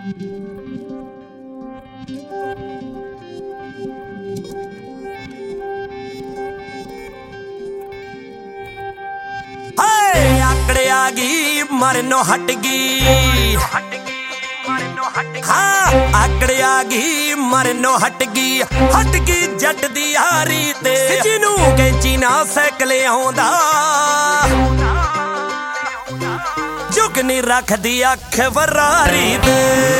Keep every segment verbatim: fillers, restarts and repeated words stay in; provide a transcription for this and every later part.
आकड़े आ गई मरनो हट गई, हाँ आकड़े आ गई मरनो हट गई, हट गई जट दी यारी ते जिनू कैंची ना सैकले आउंदा झुक नी रखदी अख फरारी ते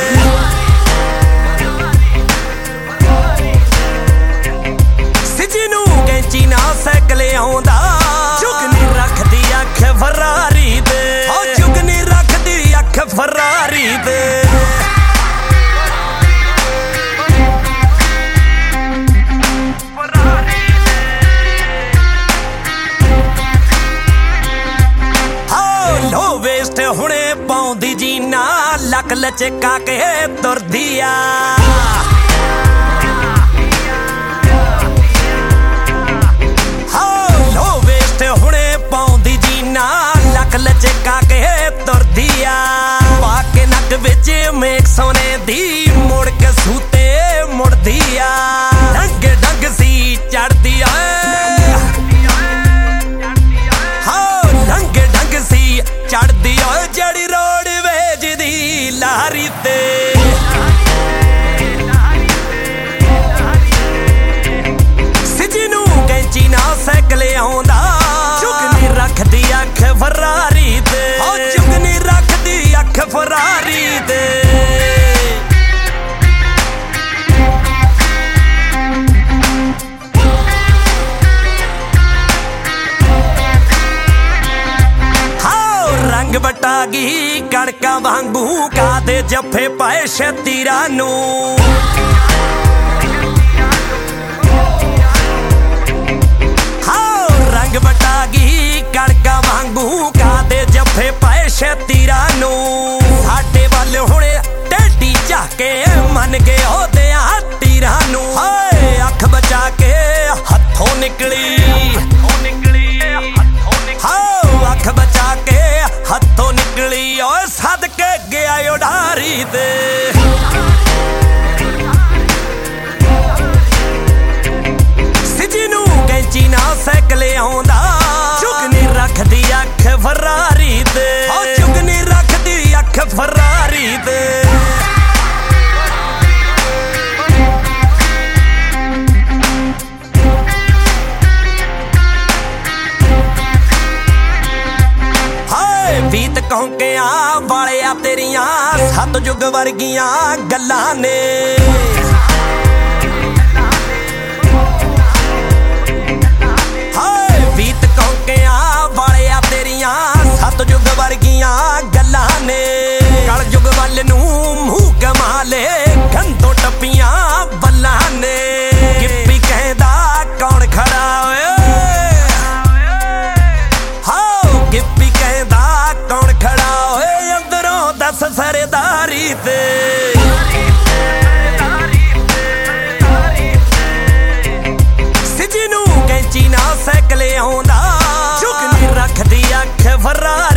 जिनू कैंची ना सैकले आउंदा झुक नी रखदी अख फरारी ते झुक नी रखदी अख फरारी ते लो वेस्ट हुणे पाउंदी जीना लक लचका के तुरदी आ लचका के तुरदी आ पाके नक विच मेक सोने दी मुड़ के सूते मुड़दी आ ढंग ढंग सी चढ़दी आ हाँ ढंग ढंग सी चढ़दी आ जड़ी रोड वेज दी लारी ते जिनू कैंची ना सैकले आउंदा झुक नी रखदी अख फरारी ते झुक नी रखदी अख फरारी ते हाँ रंग बटा गई कड़का वांगू कादे जफे पाए शतीरा नू कड़का वांगू कादे जफे पाए शतीरा नू साडे वल हुणे टेडी झाके मन गए ओदे तीरा नू हाय अख बचा के हथों निकली हाँ अख बचा के हथों निकली और सद के गया उडारी दे जिनू कैंची ना सैकले आउंदा रखदी अख फरारी ते झुक नी रखदी अख फरारी ते हाय बीत कौंकियां वालिया तेरियां सत जुग वर्गियां गल्लां ने सत जुग वर्गियां गल्लां ने कल जुग वल नू मूंह कमाले गंदों टप्पियां बल्लां ने गिप्पी कहदा कौन खड़ा होए हाओ गिप्पी कहदा कौन खड़ा होए अंदरों दस सरदारी ते जिनू कैंची ना सैकले आउंदा झुक नी रखदी अख फरारी